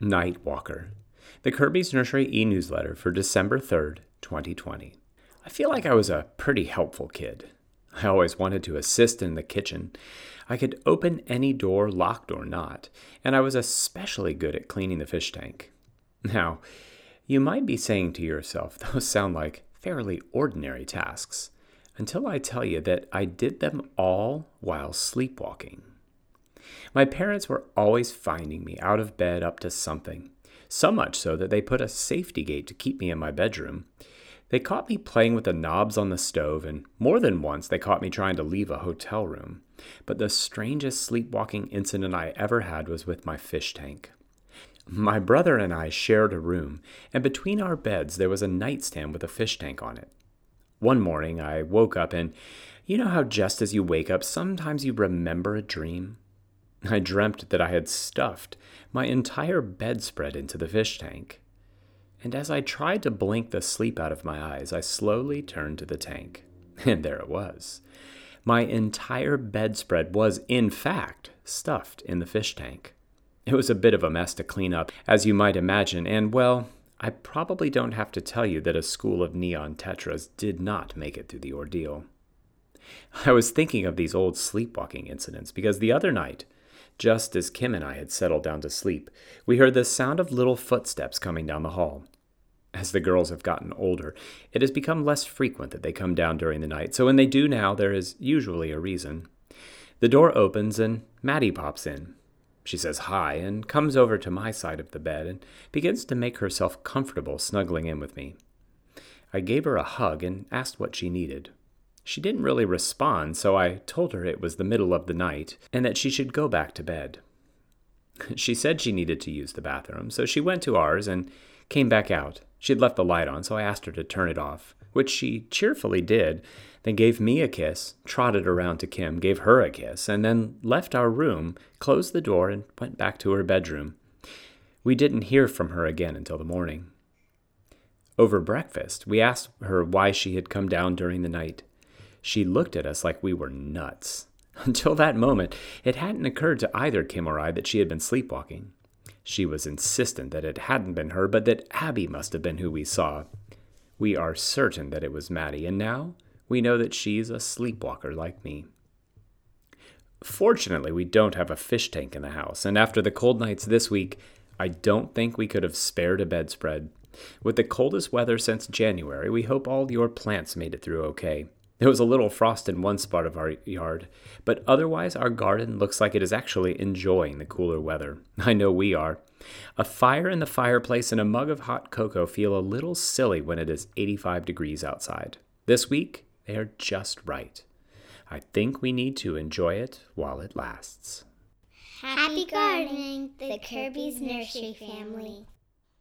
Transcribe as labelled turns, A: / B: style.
A: Night Walker, the Kirby's Nursery e-newsletter for December 3rd, 2020. I feel like I was a pretty helpful kid. I always wanted to assist in the kitchen. I could open any door, locked or not, and I was especially good at cleaning the fish tank. Now, you might be saying to yourself, those sound like fairly ordinary tasks, until I tell you that I did them all while sleepwalking. My parents were always finding me out of bed up to something, so much so that they put a safety gate to keep me in my bedroom. They caught me playing with the knobs on the stove, and more than once they caught me trying to leave a hotel room. But the strangest sleepwalking incident I ever had was with my fish tank. My brother and I shared a room, and between our beds there was a nightstand with a fish tank on it. One morning I woke up, and you know how just as you wake up, sometimes you remember a dream? I dreamt that I had stuffed my entire bedspread into the fish tank. And as I tried to blink the sleep out of my eyes, I slowly turned to the tank. And there it was. My entire bedspread was, in fact, stuffed in the fish tank. It was a bit of a mess to clean up, as you might imagine, and, well, I probably don't have to tell you that a school of neon tetras did not make it through the ordeal. I was thinking of these old sleepwalking incidents because the other night, just as Kim and I had settled down to sleep, we heard the sound of little footsteps coming down the hall. As the girls have gotten older, it has become less frequent that they come down during the night, so when they do now, there is usually a reason. The door opens and Maddie pops in. She says hi and comes over to my side of the bed and begins to make herself comfortable snuggling in with me. I gave her a hug and asked what she needed. She didn't really respond, so I told her it was the middle of the night and that she should go back to bed. She said she needed to use the bathroom, so she went to ours and came back out. She had left the light on, so I asked her to turn it off, which she cheerfully did, then gave me a kiss, trotted around to Kim, gave her a kiss, and then left our room, closed the door, and went back to her bedroom. We didn't hear from her again until the morning. Over breakfast, we asked her why she had come down during the night. She looked at us like we were nuts. Until that moment, it hadn't occurred to either Kim or I that she had been sleepwalking. She was insistent that it hadn't been her, but that Abby must have been who we saw. We are certain that it was Maddie, and now we know that she's a sleepwalker like me. Fortunately, we don't have a fish tank in the house, and after the cold nights this week, I don't think we could have spared a bedspread. With the coldest weather since January, we hope all your plants made it through okay. There was a little frost in one spot of our yard, but otherwise our garden looks like it is actually enjoying the cooler weather. I know we are. A fire in the fireplace and a mug of hot cocoa feel a little silly when it is 85 degrees outside. This week, they are just right. I think we need to enjoy it while it lasts.
B: Happy gardening, the Kirby's Nursery family.